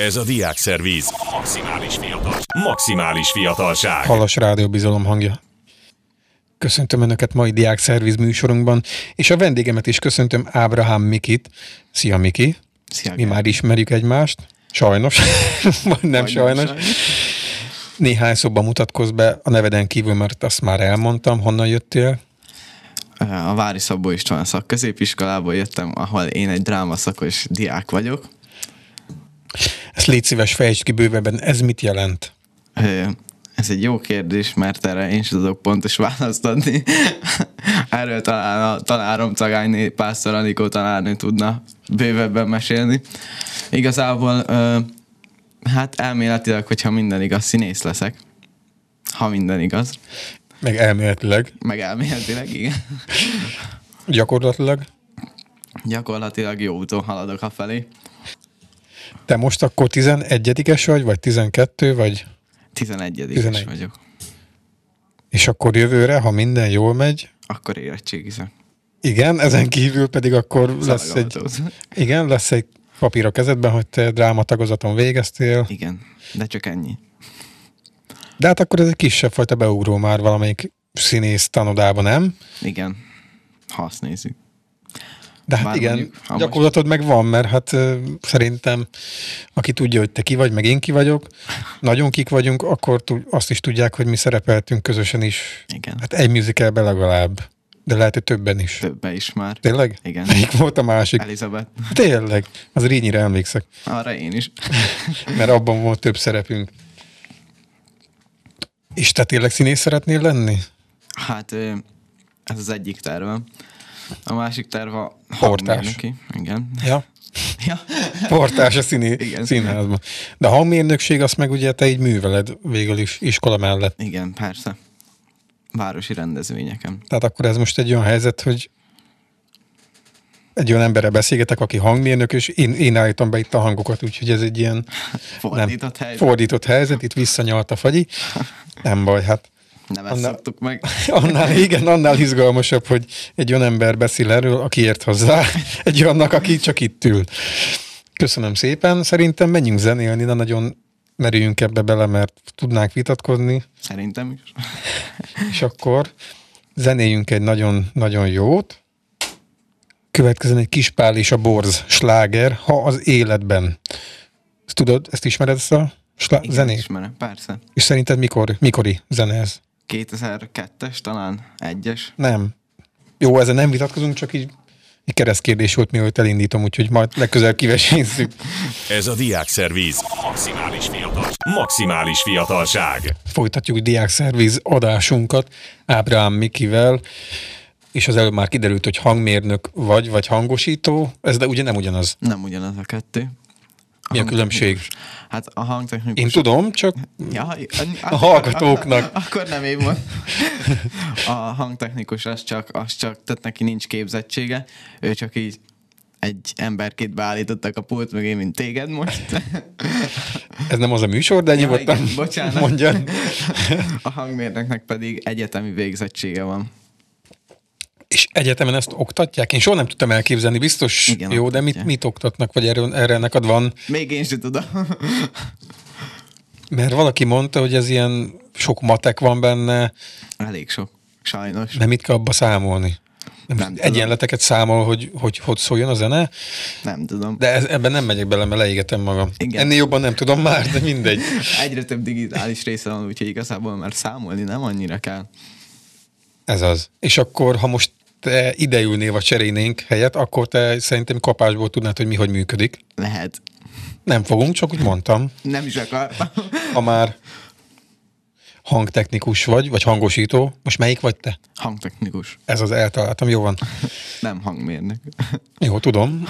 Ez a Diákszervíz. Maximális fiatalság. Halas Rádió Bizalom hangja. Köszöntöm Önöket mai Diákszervíz műsorunkban, és a vendégemet is köszöntöm, Ábrahám Mikit. Szia, Miki! Szia, mi már ismerjük egymást. Sajnos. Vagy nem sajnos. Néhány szóban mutatkozz be a neveden kívül, mert azt már elmondtam. Honnan jöttél? A Vári Szabó István szakközépiskolából jöttem, ahol én egy drámaszakos diák vagyok. Ezt légy szíves, fejtsd ki bővebben. Ez mit jelent? Ez egy jó kérdés, mert erre én sem tudok pontos választ adni. Erről talán a tanárom Cagányné, Pásztor Anikó tanárnő tudna bővebben mesélni. Igazából, hát elméletileg, hogyha minden igaz, színész leszek. Ha minden igaz. Meg elméletileg. Meg elméletileg, igen. Gyakorlatilag? Gyakorlatilag jó úton haladok afelé. Te most akkor 11-es vagy 12, vagy? 11-es vagyok. És akkor jövőre, ha minden jól megy? Akkor érettségizem. Igen, ezen kívül pedig akkor lesz egy papír a kezedben, hogy te drámatagozaton végeztél. Igen, de csak ennyi. De hát akkor ez egy kisebb fajta beugró már valamelyik színész tanodában, nem? Igen, ha azt nézzük. De hát igen, mondjuk, gyakorlatod meg van, mert hát szerintem aki tudja, hogy te ki vagy, meg én ki vagyok, nagyon kik vagyunk, akkor azt is tudják, hogy mi szerepeltünk közösen is. Igen. Hát egy musicalben legalább, de lehet, hogy többen is. Többen is már. Tényleg? Igen. Melyik volt a másik? Elizabeth. Tényleg, az Rényire emlékszek. Arra én is. Mert abban volt több szerepünk. És te tényleg színész szeretnél lenni? Hát ez az egyik tervem. A másik terv a portás. Igen. Ja. Ja. Portás a színházban. De a hangmérnökség azt meg ugye te így műveled végül is iskola mellett. Igen, persze. Városi rendezvényeken. Tehát akkor ez most egy olyan helyzet, hogy egy olyan emberrel beszélgetek, aki hangmérnök, és én állítom be itt a hangokat, úgyhogy ez egy ilyen fordított helyzet, itt visszanyalt a fagyi. Nem baj, hát. Nem ezt szoktuk meg. Annál izgalmasabb, hogy egy olyan ember beszél erről, aki ért hozzá, egy olyannak, aki csak itt ül. Köszönöm szépen. Szerintem menjünk zenélni, de nagyon merüljünk ebbe bele, mert tudnánk vitatkozni. Szerintem is. És akkor zenéljünk egy nagyon-nagyon jót. Következzen egy Kispál és a Borz sláger, Ha az életben. Ezt tudod, ezt ismered, ezt a zenét? Ismerem, persze. És szerinted mikori zene ez? 2002-es talán, 1-es. Nem. Jó, ezzel nem vitatkozunk, csak így egy keresztkérdés volt, mielőtt elindítom, úgyhogy majd legközelebb kivesézzük. Ez a Diákszervíz. Maximális fiatalság. Folytatjuk Diákszervíz adásunkat Ábrahám Mikivel, és az előbb már kiderült, hogy hangmérnök vagy hangosító, ez de ugye nem ugyanaz. Nem ugyanaz a kettő. Mi a különbség? Hát a hangtechnikus... Én tudom, csak ja, a hallgatóknak. Akkor nem én van. A hangtechnikus az csak, tehát neki nincs képzettsége. Ő csak így egy emberként beállítottak a pult mögé, mint téged most. Ez nem az a műsor, de nyugodtan mondjad. A hangmérnöknek pedig egyetemi végzettsége van. És egyetemen ezt oktatják? Én soha nem tudtam elképzelni, biztos igen, jó, de mit oktatnak, vagy erre neked van? Még én sem tudom. Mert valaki mondta, hogy ez ilyen sok matek van benne. Elég sok, sajnos. De mit kell abba számolni? Nem egyenleteket számol, hogy szóljon a zene? Nem tudom. De ebben nem megyek bele, mert leégetem magam. Igen. Ennél jobban nem tudom már, de mindegy. Egyre több digitális része van, úgyhogy igazából már számolni nem annyira kell. Ez az. És akkor, ha most te ideülnél, vagy cserélnénk helyet, akkor te szerintem kapásból tudnád, hogy mi hogy működik. Lehet. Nem fogunk, csak úgy mondtam. Nem is akartam. Ha már hangtechnikus vagy hangosító, most melyik vagy te? Hangtechnikus. Ez az eltaláltam, jó van. Nem hangmérnök. Jó, tudom.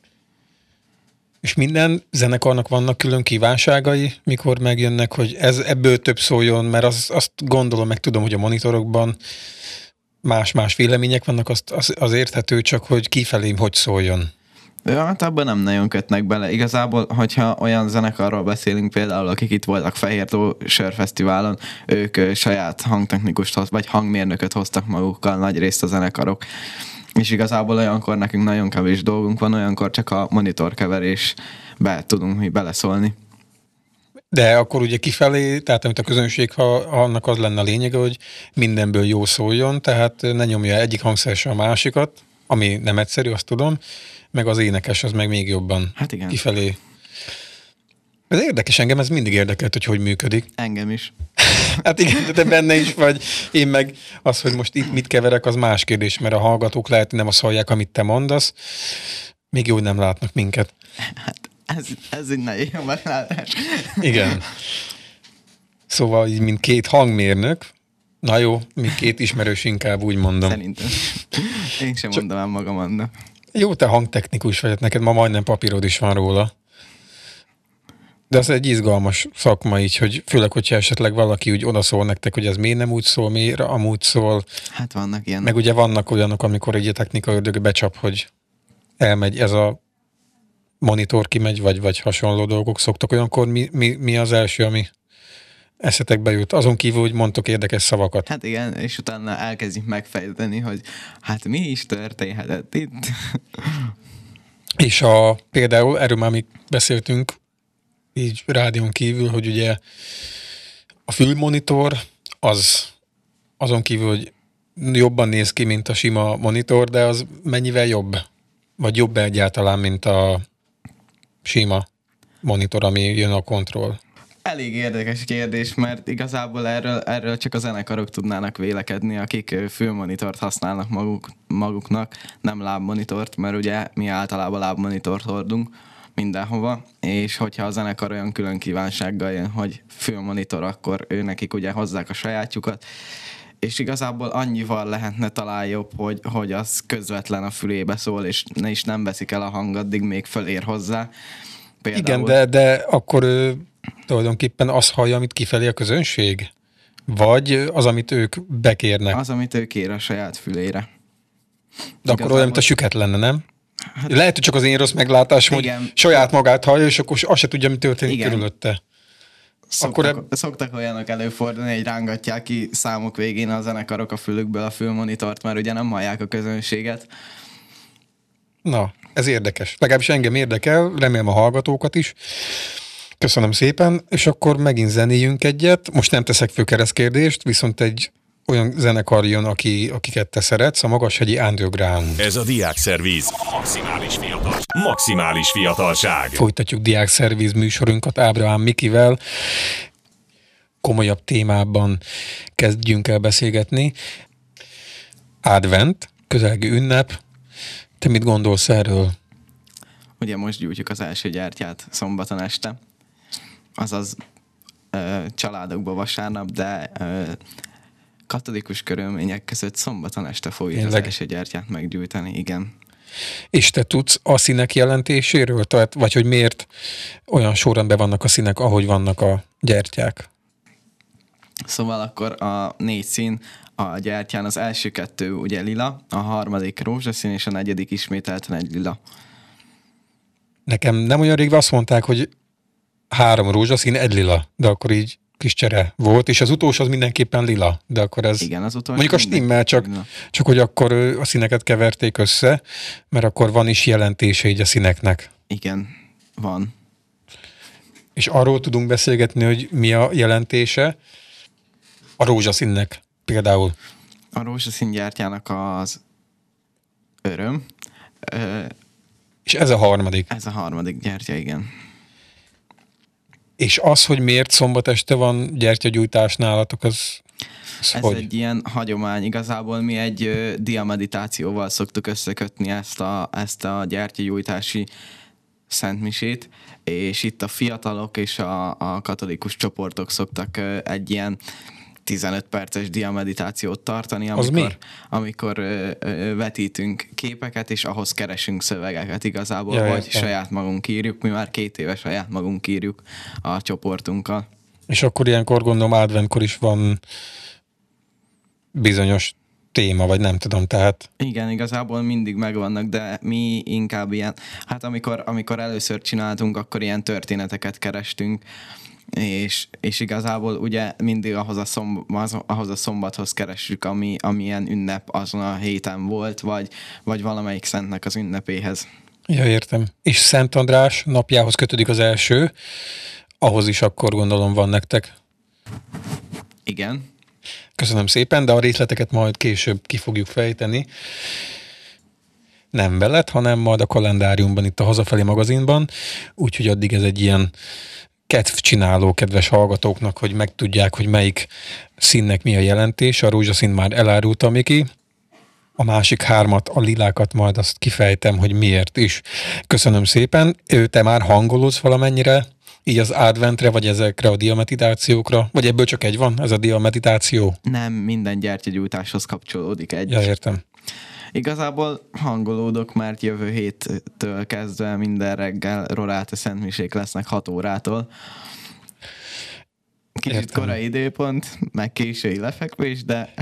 És minden zenekarnak vannak külön kívánságai, mikor megjönnek, hogy ebből több szóljon, mert azt gondolom, meg tudom, hogy a monitorokban más vélemények vannak, az érthető, csak hogy kifelém hogy szóljon. Ja, hát abban nem nagyon kötnek bele. Igazából, hogyha olyan zenekarról beszélünk például, akik itt voltak Fehér-tó sörfesztiválon, ők saját hangtechnikust vagy hangmérnököt hoztak magukkal, nagy részt a zenekarok. És igazából olyankor nekünk nagyon kevés dolgunk van, olyankor csak a monitorkeverésbe tudunk mi beleszólni. De akkor ugye kifelé, tehát amit a közönség, ha annak az lenne a lényege, hogy mindenből jó szóljon, tehát ne nyomja egyik hangszer se a másikat, ami nem egyszerű, azt tudom, meg az énekes az meg még jobban Hát igen. kifelé. Ez érdekes, engem ez mindig érdekelt, hogy működik. Engem is. Hát igen, de te benne is vagy. Én meg az, hogy most itt mit keverek, az más kérdés, mert a hallgatók lehet, nem azt hallják, amit te mondasz. Még jó, hogy nem látnak minket. Hát ez egy nagyon jó meglátás. Igen. Szóval így, mint két hangmérnök, na jó, mint két ismerős, inkább úgy mondom. Szerintem. Én sem mondom ám magam annak. Jó, te hangtechnikus vagy, neked ma majdnem papírod is van róla. De az egy izgalmas szakma így, hogy főleg, hogyha esetleg valaki úgy odaszól nektek, hogy ez miért nem úgy szól, miért amúgy szól. Hát vannak ilyen. Meg ugye vannak olyanok, amikor egy technika ördög becsap, hogy elmegy ez a monitor kimegy, vagy hasonló dolgok szoktak. Olyankor mi az első, ami eszetekbe jut? Azon kívül, hogy mondtok érdekes szavakat. Hát igen, és utána elkezdjük megfejteni, hogy hát mi is történhetett itt. És például, erről már mi beszéltünk, így rádión kívül, hogy ugye a fülmonitor azon kívül, hogy jobban néz ki, mint a sima monitor, de az mennyivel jobb? Vagy jobb egyáltalán, mint a sima monitor, ami jön a kontroll? Elég érdekes kérdés, mert igazából erről csak a zenekarok tudnának vélekedni, akik fülmonitort használnak maguknak, nem lábmonitort, mert ugye mi általában lábmonitort hordunk mindenhova, és hogyha a zenekar olyan külön kívánsággal jön, hogy fülmonitor, akkor nekik ugye hozzák a sajátjukat, és igazából annyival lehetne talán jobb, hogy az közvetlen a fülébe szól, és nem veszik el a hang, addig még fölér hozzá. Például... Igen, de akkor tulajdonképpen az hallja, amit kifelé a közönség? Vagy az, amit ők bekérnek? Az, amit ő kér a saját fülére. De igazából... akkor olyan, mint a süket lenne, nem? Hát, lehet, hogy csak az én rossz meglátásom, hogy saját magát hallja, és akkor azt se tudja, mi történik körülötte. Szoktak olyanok előfordulni, hogy rángatják ki számok végén a zenekarok a fülükből a fülmonitort, mert ugye nem hallják a közönséget. Na, ez érdekes. Legalábbis engem érdekel, remélem a hallgatókat is. Köszönöm szépen, és akkor megint zenéjünk egyet. Most nem teszek főkeresztkérdést, viszont egy olyan zenekar jön, akiket te szeretsz, a Magashegyi Underground. Ez a Diákszervíz. Maximális fiatalság. Folytatjuk Diákszervíz műsorunkat Ábrahám Mikivel. Komolyabb témában kezdjünk el beszélgetni. Advent, közelgő ünnep. Te mit gondolsz erről? Ugye most gyújtjuk az első gyertyát szombaton este. Azaz családokba vasárnap, de katolikus körülmények között szombaton este fogjuk az első gyertyát meggyújtani, igen. És te tudsz a színek jelentéséről? Tehát, vagy hogy miért olyan sorrendben vannak a színek, ahogy vannak a gyertyák? Szóval akkor a 4 szín a gyertyán, az első 2 ugye lila, a harmadik rózsaszín, és a negyedik ismételten egy lila. Nekem nem olyan rég azt mondták, hogy 3 rózsaszín, 1 lila, de akkor így kis csere volt, és az utolsó az mindenképpen lila, de akkor ez... Igen, az utolsó... Mondjuk a stimmel, csak hogy akkor a színeket keverték össze, mert akkor van is jelentése így a színeknek. Igen, van. És arról tudunk beszélgetni, hogy mi a jelentése a rózsaszínnek például. A rózsaszín gyertyának az öröm. És ez a harmadik. Ez a harmadik gyertya, igen. És az, hogy miért szombat este van gyertyagyújtás nálatok, ez ez hogy? Egy ilyen hagyomány. Igazából mi egy diameditációval szoktuk összekötni ezt a gyertyagyújtási szentmisét, és itt a fiatalok és a katolikus csoportok szoktak egy ilyen 15 perces diameditációt tartani, amikor vetítünk képeket, és ahhoz keresünk szövegeket igazából, vagy saját magunk írjuk, mi már 2 éve saját magunk írjuk a csoportunkkal. És akkor ilyenkor gondolom adventkor is van bizonyos téma, vagy nem tudom, tehát... Igen, igazából mindig megvannak, de mi inkább ilyen, hát amikor először csináltunk, akkor ilyen történeteket kerestünk, és igazából ugye mindig ahhoz a szombathoz keressük, ami ilyen ünnep azon a héten volt, vagy valamelyik szentnek az ünnepéhez. Ja, értem. És Szent András napjához kötődik az első, ahhoz is akkor gondolom van nektek. Igen. Köszönöm szépen, de a részleteket majd később ki fogjuk fejteni. Nem veled, hanem majd a kalendáriumban, itt a Hazafelé magazinban, úgyhogy addig ez egy ilyen kedvcsináló kedves hallgatóknak, hogy megtudják, hogy melyik színnek mi a jelentés. A rózsaszín már elárulta Miki, a másik 3, a lilákat majd azt kifejtem, hogy miért is. Köszönöm szépen. Te már hangolódsz valamennyire, így az adventre, vagy ezekre a diameditációkra? Vagy ebből csak egy van, ez a diameditáció? Nem, minden gyertyagyújtáshoz kapcsolódik egy. Ja, értem. Igazából hangolódok, mert jövő héttől kezdve minden reggel Roráta szentmisék lesznek 6 órától. Kicsit korai időpont, meg késői lefekvés, de...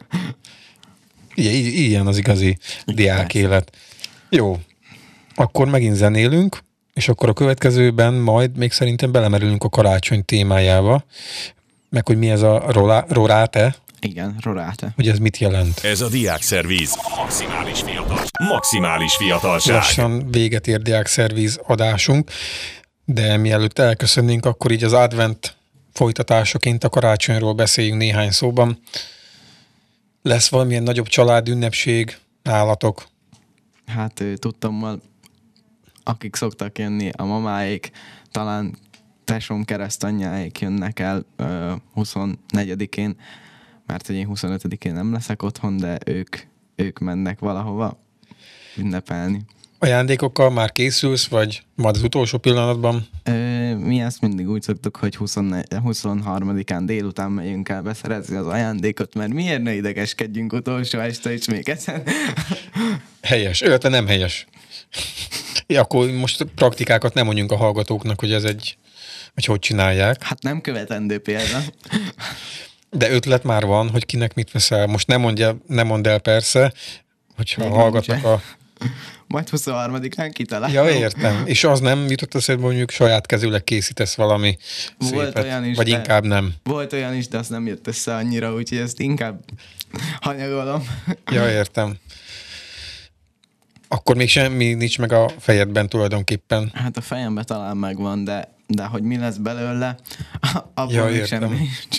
Ilyen az igazi diák élet. Jó, akkor megint zenélünk, és akkor a következőben majd még szerintem belemerülünk a karácsony témájába, meg hogy mi ez a Roráte. Igen, Roráte. Hogy ez mit jelent? Ez a Diákszervíz. Maximális fiatalság. Lassan véget ér Diákszervíz adásunk, de mielőtt elköszönnénk, akkor így az advent folytatásaként a karácsonyról beszéljünk néhány szóban. Lesz valamilyen nagyobb családünnepség nálatok? Hát tudtam, akik szoktak jönni, a mamáik, talán tesóm keresztanyjáik jönnek el 24-én, mert hogy én 25-én nem leszek otthon, de ők mennek valahova ünnepelni. Ajándékokkal már készülsz, vagy majd az utolsó pillanatban? Mi ezt mindig úgy szoktuk, hogy 23-án délután megyünk el beszerezni az ajándékot, mert miért ne idegeskedjünk utolsó este is még ezen? Helyes, illetve nem helyes. Ja, akkor most praktikákat nem mondjunk a hallgatóknak, hogy ez vagy hogy csinálják. Hát nem követendő példa. De ötlet már van, hogy kinek mit veszel. Most nem mondd el persze, hogyha még hallgatnak a... Majd 23-án kitalálom. Ja, értem. És az nem jutott eszedbe, mondjuk saját kezűleg készítesz valami volt szépet, olyan is, vagy inkább nem? Volt olyan is, de azt nem jött össze annyira, úgyhogy ezt inkább hanyagolom. Ja, értem. Akkor még semmi nincs meg a fejedben tulajdonképpen. Hát a fejemben talán megvan, de hogy mi lesz belőle, abban még semmi nincs.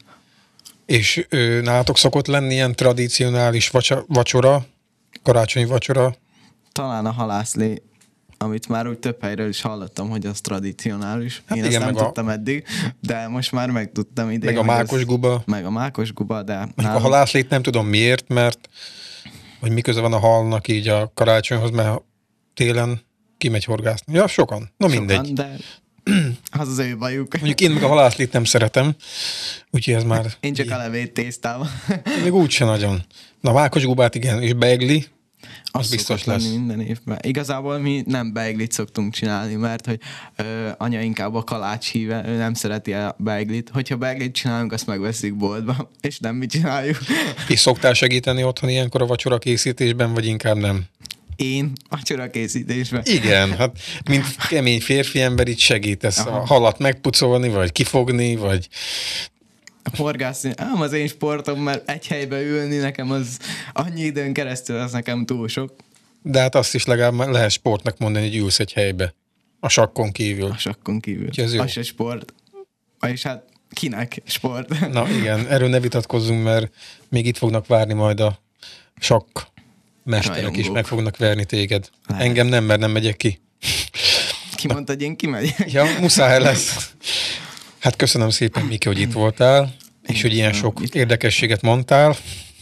És nálatok szokott lenni ilyen tradicionális vacsora, karácsonyi vacsora? Talán a halászlé, amit már úgy több helyről is hallottam, hogy az tradicionális. Hát én igen, ezt nem tudtam eddig, de most már megtudtam idén. Meg a mákos guba. Meg a mákos guba, de... A halászlét nem tudom miért, mert hogy mi köze van a halnak így a karácsonyhoz, mert télen kimegy horgászni. Ja, sokan. Na mindegy. Sokan, de az ő bajuk. Mondjuk én meg a halászlét nem szeretem, úgyhogy ez már... Én csak a levét tésztám. Még úgyse nagyon. Na, mákos gubát igen, és beigli, az biztos lesz. Minden évben. Igazából mi nem beiglit szoktunk csinálni, mert hogy anya inkább a kalács híve, ő nem szereti a beiglit. Hogyha beiglit csinálunk, azt megveszik boltba, és nem mi csináljuk. És szoktál segíteni otthon ilyenkor a vacsora készítésben, vagy inkább nem? Én vacsora készítésben? Igen, hát mint kemény férfi ember itt segítesz a halat megpucolni, vagy kifogni, vagy... Horgászni, az én sportom, mert egy helybe ülni nekem az annyi időn keresztül, az nekem túl sok. De hát azt is legalább lehet sportnak mondani, hogy ülsz egy helybe. A sakkon kívül. A sakkon kívül. Az se sport. És hát kinek sport? Na igen, erről ne vitatkozzunk, mert még itt fognak várni majd a sakk mesterek is, meg fognak verni téged. Lehet. Engem nem, mert nem megyek ki. Ki mondta, hogy én kimegyek? Ja, muszáj lesz. Hát köszönöm szépen, Miki, hogy itt voltál, és hogy ilyen sok érdekességet mondtál.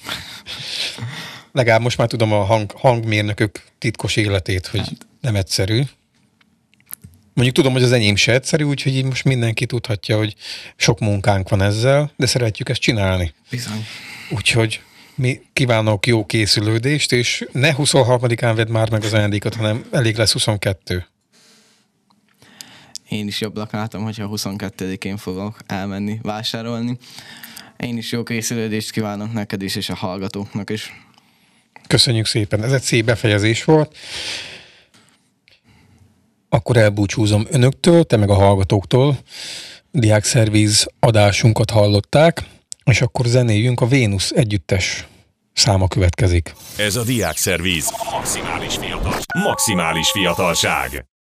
Legalább most már tudom a hangmérnökök titkos életét, hogy nem egyszerű. Mondjuk tudom, hogy az enyém se egyszerű, úgyhogy így most mindenki tudhatja, hogy sok munkánk van ezzel, de szeretjük ezt csinálni. Bizony. Úgyhogy mi kívánok jó készülődést, és ne 23-án vedd már meg az ajándékot, hanem elég lesz 22. Én is jobbnak látom, hogyha 22-én fogok elmenni vásárolni. Én is jó készülődést kívánok neked is, és a hallgatóknak is. Köszönjük szépen, ez egy szép befejezés volt. Akkor elbúcsúzom önöktől, te meg a hallgatóktól. Diákszervíz adásunkat hallották, és akkor zenéljünk, a Vénusz együttes száma következik. Ez a Diákszervíz. Maximális fiatalság.